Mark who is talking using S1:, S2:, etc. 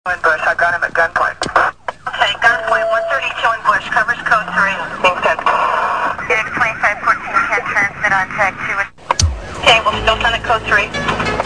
S1: In Bush, I got him at gunpoint.
S2: Okay, gunpoint, 132 in Bush, covers code 3.
S1: Being sent.
S2: Unit 2514 can transmit on tag 2. Okay, we'll still send it code 3.